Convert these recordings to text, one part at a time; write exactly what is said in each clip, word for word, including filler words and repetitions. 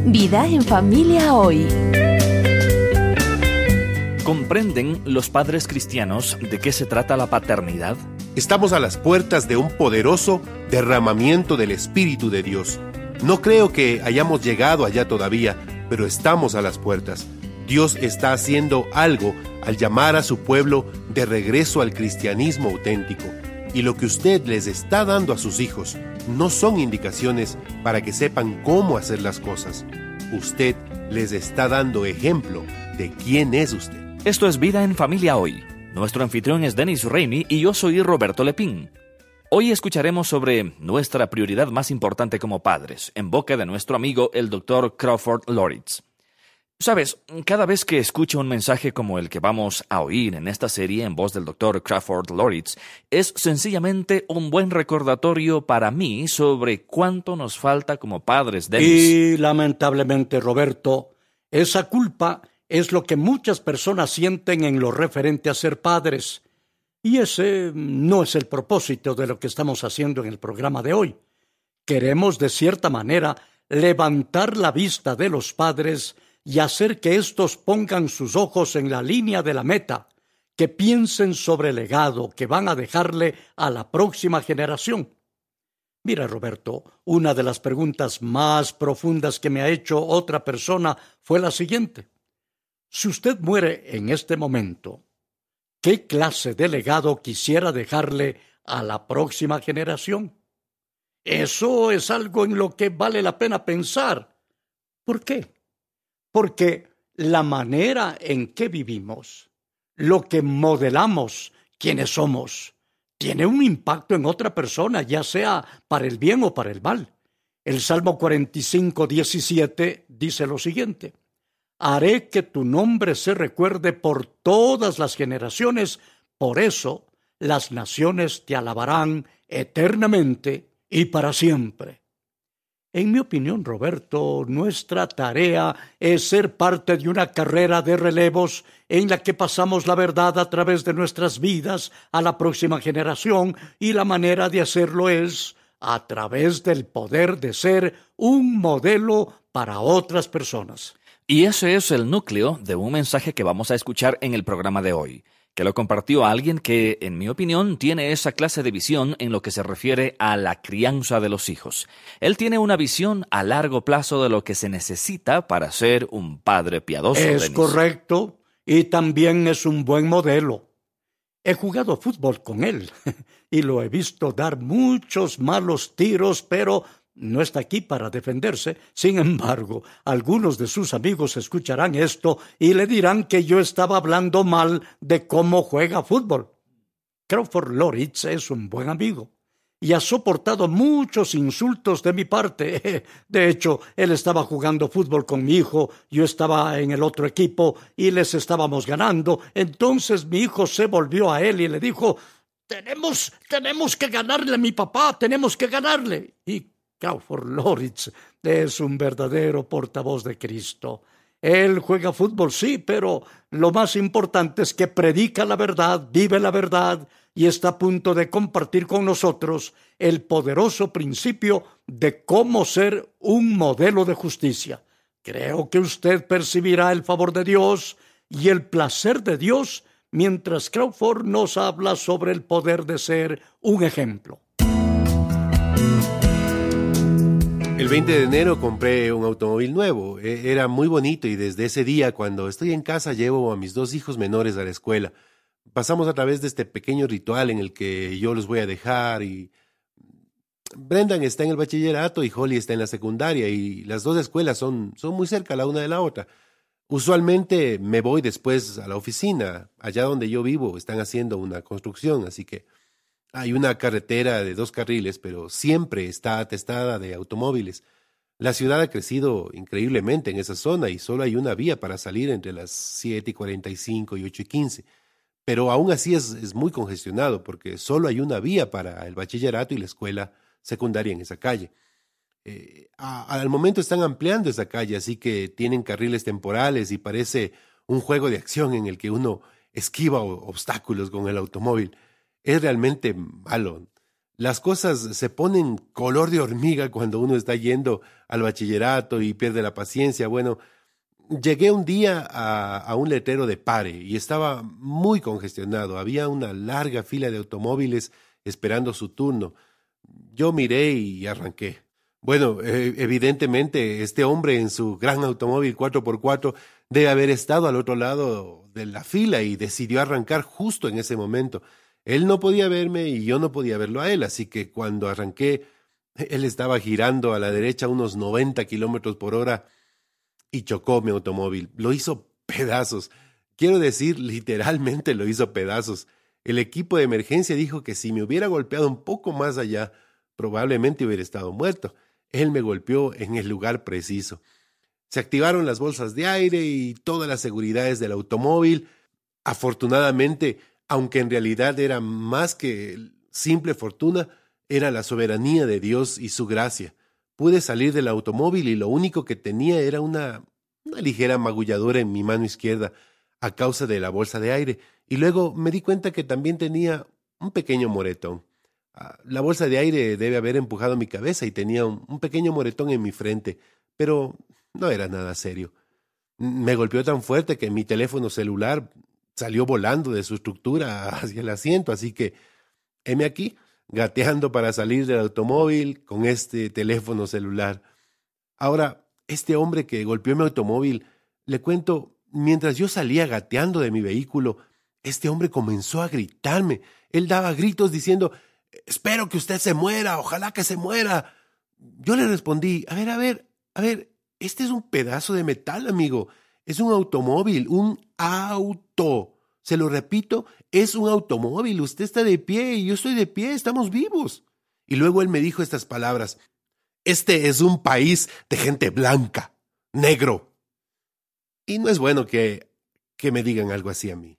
Vida en familia hoy. ¿Comprenden los padres cristianos de qué se trata la paternidad? Estamos a las puertas de un poderoso derramamiento del Espíritu de Dios. No creo que hayamos llegado allá todavía, pero estamos a las puertas. Dios está haciendo algo al llamar a su pueblo de regreso al cristianismo auténtico. Y lo que usted les está dando a sus hijos no son indicaciones para que sepan cómo hacer las cosas. Usted les está dando ejemplo de quién es usted. Esto es Vida en Familia Hoy. Nuestro anfitrión es Dennis Rainey y yo soy Roberto Lepín. Hoy escucharemos sobre nuestra prioridad más importante como padres, en boca de nuestro amigo el doctor Crawford Loritz. Sabes, cada vez que escucho un mensaje como el que vamos a oír en esta serie en voz del doctor Crawford Loritz, es sencillamente un buen recordatorio para mí sobre cuánto nos falta como padres, Dennis. Y lamentablemente, Roberto, esa culpa es lo que muchas personas sienten en lo referente a ser padres. Y ese no es el propósito de lo que estamos haciendo en el programa de hoy. Queremos, de cierta manera, levantar la vista de los padres y hacer que éstos pongan sus ojos en la línea de la meta, que piensen sobre el legado que van a dejarle a la próxima generación. Mira, Roberto, una de las preguntas más profundas que me ha hecho otra persona fue la siguiente. Si usted muere en este momento, ¿qué clase de legado quisiera dejarle a la próxima generación? Eso es algo en lo que vale la pena pensar. ¿Por qué? Porque la manera en que vivimos, lo que modelamos, quienes somos, tiene un impacto en otra persona, ya sea para el bien o para el mal. El Salmo cuarenta y cinco, diecisiete dice lo siguiente: haré que tu nombre se recuerde por todas las generaciones, por eso las naciones te alabarán eternamente y para siempre. En mi opinión, Roberto, nuestra tarea es ser parte de una carrera de relevos en la que pasamos la verdad a través de nuestras vidas a la próxima generación, y la manera de hacerlo es a través del poder de ser un modelo para otras personas. Y ese es el núcleo de un mensaje que vamos a escuchar en el programa de hoy, que lo compartió alguien que, en mi opinión, tiene esa clase de visión en lo que se refiere a la crianza de los hijos. Él tiene una visión a largo plazo de lo que se necesita para ser un padre piadoso. Es Dennis. Correcto, y también es un buen modelo. He jugado fútbol con él y lo he visto dar muchos malos tiros, pero no está aquí para defenderse. Sin embargo, algunos de sus amigos escucharán esto y le dirán que yo estaba hablando mal de cómo juega fútbol. Crawford Loritz es un buen amigo y ha soportado muchos insultos de mi parte. De hecho, él estaba jugando fútbol con mi hijo, yo estaba en el otro equipo y les estábamos ganando. Entonces mi hijo se volvió a él y le dijo: Tenemos, tenemos que ganarle a mi papá, tenemos que ganarle. Y Crawford Loritz es un verdadero portavoz de Cristo. Él juega fútbol, sí, pero lo más importante es que predica la verdad, vive la verdad y está a punto de compartir con nosotros el poderoso principio de cómo ser un modelo de justicia. Creo que usted percibirá el favor de Dios y el placer de Dios mientras Crawford nos habla sobre el poder de ser un ejemplo. El veinte de enero compré un automóvil nuevo. Era muy bonito y desde ese día, cuando estoy en casa, llevo a mis dos hijos menores a la escuela. Pasamos a través de este pequeño ritual en el que yo los voy a dejar y Brendan está en el bachillerato y Holly está en la secundaria y las dos escuelas son, son muy cerca la una de la otra. Usualmente me voy después a la oficina. Allá donde yo vivo están haciendo una construcción, así que hay una carretera de dos carriles, pero siempre está atestada de automóviles. La ciudad ha crecido increíblemente en esa zona y solo hay una vía para salir entre las siete y cuarenta y cinco y ocho y quince. Pero aún así es, es muy congestionado porque solo hay una vía para el bachillerato y la escuela secundaria en esa calle. Eh, a, al momento están ampliando esa calle, así que tienen carriles temporales y parece un juego de acción en el que uno esquiva obstáculos con el automóvil. Es realmente malo. las cosas se ponen color de hormiga cuando uno está yendo al bachillerato y pierde la paciencia. Bueno, llegué un día a, a un letrero de pare y estaba muy congestionado. Había una larga fila de automóviles esperando su turno. Yo miré y arranqué. Bueno, eh, evidentemente este hombre en su gran automóvil cuatro por cuatro debe haber estado al otro lado de la fila y decidió arrancar justo en ese momento. Él no podía verme y yo no podía verlo a él, así que cuando arranqué, él estaba girando a la derecha a unos noventa kilómetros por hora y chocó mi automóvil. Lo hizo pedazos. Quiero decir, literalmente lo hizo pedazos. El equipo de emergencia dijo que si me hubiera golpeado un poco más allá, probablemente hubiera estado muerto. Él me golpeó en el lugar preciso. Se activaron las bolsas de aire y todas las seguridades del automóvil. Afortunadamente, aunque en realidad era más que simple fortuna, era la soberanía de Dios y su gracia. Pude salir del automóvil y lo único que tenía era una, una ligera magulladura en mi mano izquierda a causa de la bolsa de aire. Y luego me di cuenta que también tenía un pequeño moretón. La bolsa de aire debe haber empujado mi cabeza y tenía un, un pequeño moretón en mi frente, pero no era nada serio. Me golpeó tan fuerte que mi teléfono celular salió volando de su estructura hacia el asiento, así que heme aquí, gateando para salir del automóvil con este teléfono celular. Ahora, este hombre que golpeó mi automóvil, le cuento, mientras yo salía gateando de mi vehículo, este hombre comenzó a gritarme. Él daba gritos diciendo: «Espero que usted se muera, ojalá que se muera». Yo le respondí: a ver, a ver, a ver, este es un pedazo de metal, amigo. Es un automóvil, un auto. Se lo repito, es un automóvil. Usted está de pie y yo estoy de pie, estamos vivos. Y luego él me dijo estas palabras: «Este es un país de gente blanca, negro». Y no es bueno que, que me digan algo así a mí.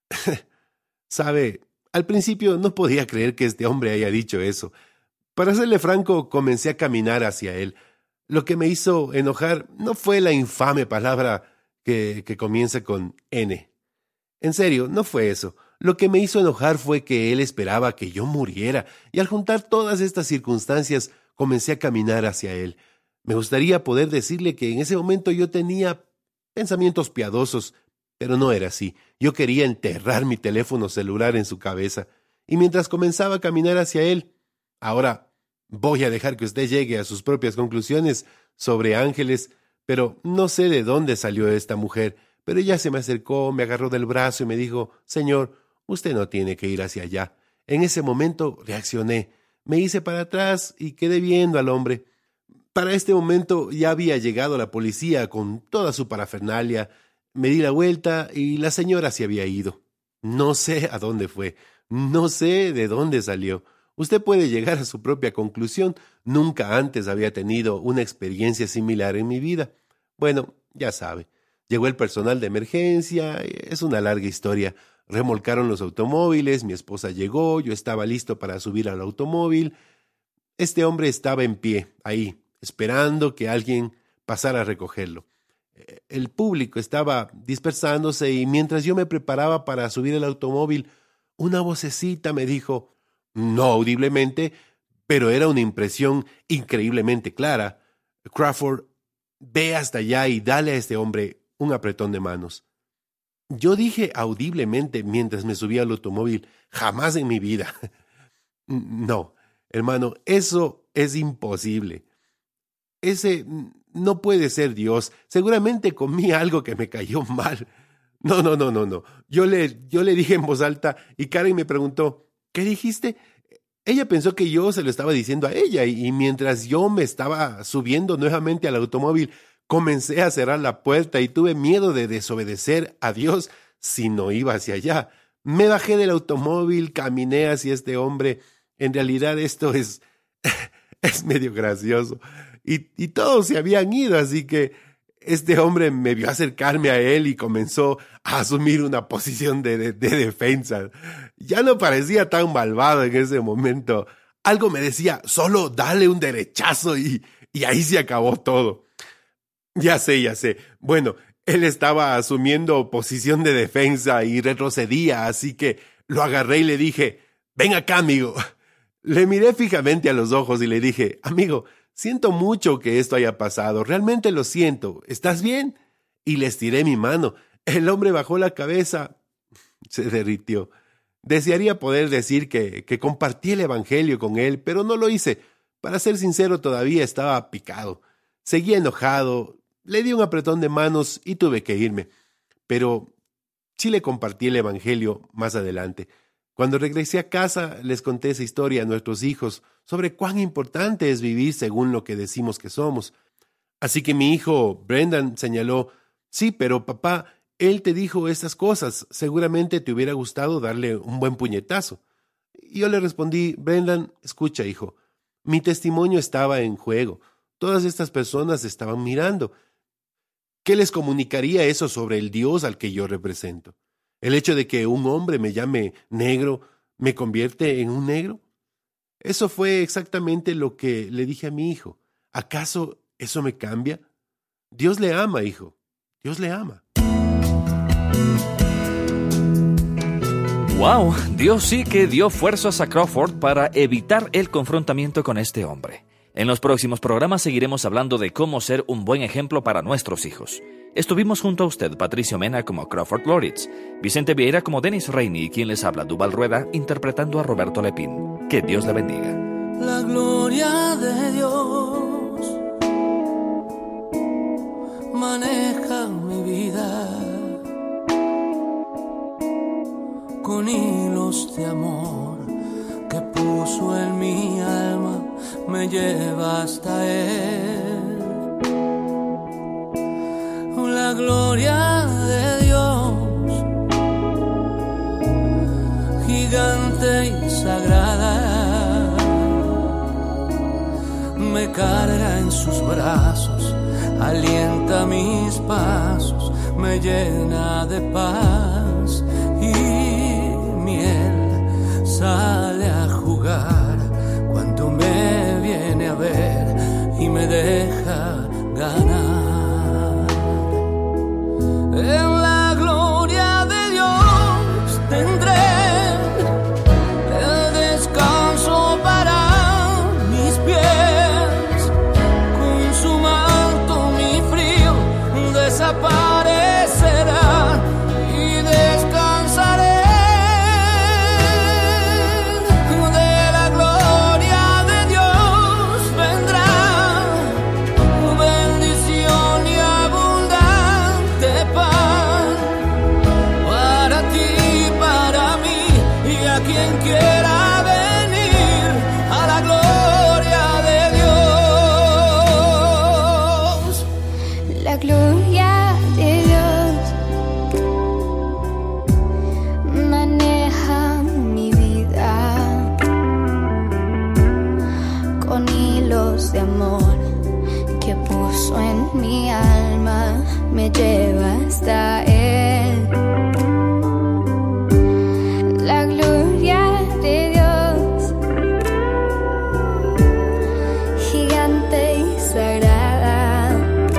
¿Sabe? Al principio no podía creer que este hombre haya dicho eso. Para serle franco, comencé a caminar hacia él. Lo que me hizo enojar no fue la infame palabra que, que comienza con N. En serio, no fue eso. Lo que me hizo enojar fue que él esperaba que yo muriera, y al juntar todas estas circunstancias, comencé a caminar hacia él. Me gustaría poder decirle que en ese momento yo tenía pensamientos piadosos, pero no era así. Yo quería enterrar mi teléfono celular en su cabeza. Y mientras comenzaba a caminar hacia él, ahora voy a dejar que usted llegue a sus propias conclusiones sobre ángeles, pero no sé de dónde salió esta mujer, pero ella se me acercó, me agarró del brazo y me dijo: «Señor, usted no tiene que ir hacia allá». En ese momento reaccioné, me hice para atrás y quedé viendo al hombre. Para este momento ya había llegado la policía con toda su parafernalia. Me di la vuelta y la señora se había ido. No sé a dónde fue, no sé de dónde salió. Usted puede llegar a su propia conclusión. Nunca antes había tenido una experiencia similar en mi vida. Bueno, ya sabe. Llegó el personal de emergencia, es una larga historia. Remolcaron los automóviles, mi esposa llegó, yo estaba listo para subir al automóvil. Este hombre estaba en pie, ahí, esperando que alguien pasara a recogerlo. El público estaba dispersándose y mientras yo me preparaba para subir al automóvil, una vocecita me dijo, no audiblemente, pero era una impresión increíblemente clara: «Crawford, ve hasta allá y dale a este hombre un apretón de manos». Yo dije audiblemente mientras me subía al automóvil: «Jamás en mi vida». No, hermano, eso es imposible. Ese no puede ser Dios. Seguramente comí algo que me cayó mal. No, no, no, no, no. Yo le, yo le dije en voz alta y Karen me preguntó, ¿qué dijiste? Ella pensó que yo se lo estaba diciendo a ella y, y mientras yo me estaba subiendo nuevamente al automóvil, comencé a cerrar la puerta y tuve miedo de desobedecer a Dios si no iba hacia allá. Me bajé del automóvil, caminé hacia este hombre. En realidad esto es, es medio gracioso. Y, y todos se habían ido, así que este hombre me vio acercarme a él y comenzó a asumir una posición de, de, de defensa. Ya no parecía tan malvado en ese momento. Algo me decía, solo dale un derechazo y, y ahí se acabó todo. Ya sé, ya sé. Bueno, él estaba asumiendo posición de defensa y retrocedía, así que lo agarré y le dije, ven acá, amigo. Le miré fijamente a los ojos y le dije, amigo, siento mucho que esto haya pasado, realmente lo siento, ¿estás bien? Y le estiré mi mano. El hombre bajó la cabeza, se derritió. Desearía poder decir que, que compartí el evangelio con él, pero no lo hice. Para ser sincero, todavía estaba picado. Seguía enojado, le di un apretón de manos y tuve que irme. Pero sí le compartí el evangelio más adelante. Cuando regresé a casa, les conté esa historia a nuestros hijos sobre cuán importante es vivir según lo que decimos que somos. Así que mi hijo, Brendan, señaló, sí, pero papá, él te dijo estas cosas, seguramente te hubiera gustado darle un buen puñetazo. Y yo le respondí, Brendan, escucha, hijo, mi testimonio estaba en juego. Todas estas personas estaban mirando. ¿Qué les comunicaría eso sobre el Dios al que yo represento? ¿El hecho de que un hombre me llame negro me convierte en un negro? Eso fue exactamente lo que le dije a mi hijo. ¿Acaso eso me cambia? Dios le ama, hijo. Dios le ama. ¡Wow! Dios sí que dio fuerzas a Crawford para evitar el confrontamiento con este hombre. En los próximos programas seguiremos hablando de cómo ser un buen ejemplo para nuestros hijos. Estuvimos junto a usted, Patricio Mena como Crawford Loritz, Vicente Vieira como Dennis Rainey y quien les habla, Duval Rueda, interpretando a Roberto Lepín. Que Dios le bendiga. La gloria de Dios maneja mi vida con hilos de amor que puso en mi alma, me lleva hasta Él. La gloria de Dios, gigante y sagrada, me carga en sus brazos, alienta mis pasos, me llena de paz y miel sale a jugar cuando me viene a ver y me deja ganar. En la gloria de Dios tendré el descanso para mis pies, con su manto mi frío desaparecerá y descansaré. De la gloria de Dios vendrá bendición y abundante paz para ti, para mí y a quien quiera venir a la gloria de Dios. La gloria de Dios maneja mi vida con hilos de amor que puso en mi alma, me lleva hasta Él. La gloria de Dios, gigante y sagrada,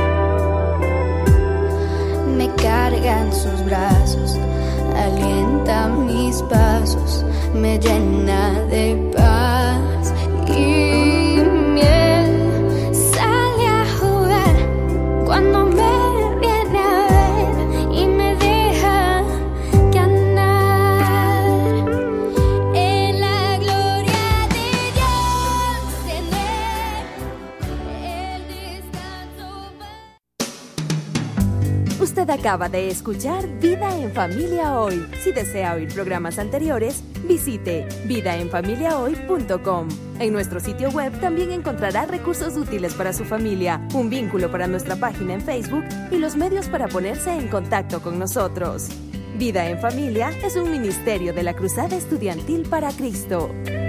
me carga en sus brazos, alienta mis pasos, me llena de paz y miel sale a jugar cuando me viene a ver y me deja ganar. En la gloria de Dios tendré el descanso. Usted acaba de escuchar Vida en Familia Hoy. Si desea oír programas anteriores, visite vida en familia hoy punto com. En nuestro sitio web también encontrará recursos útiles para su familia, un vínculo para nuestra página en Facebook y los medios para ponerse en contacto con nosotros. Vida en Familia es un ministerio de la Cruzada Estudiantil para Cristo.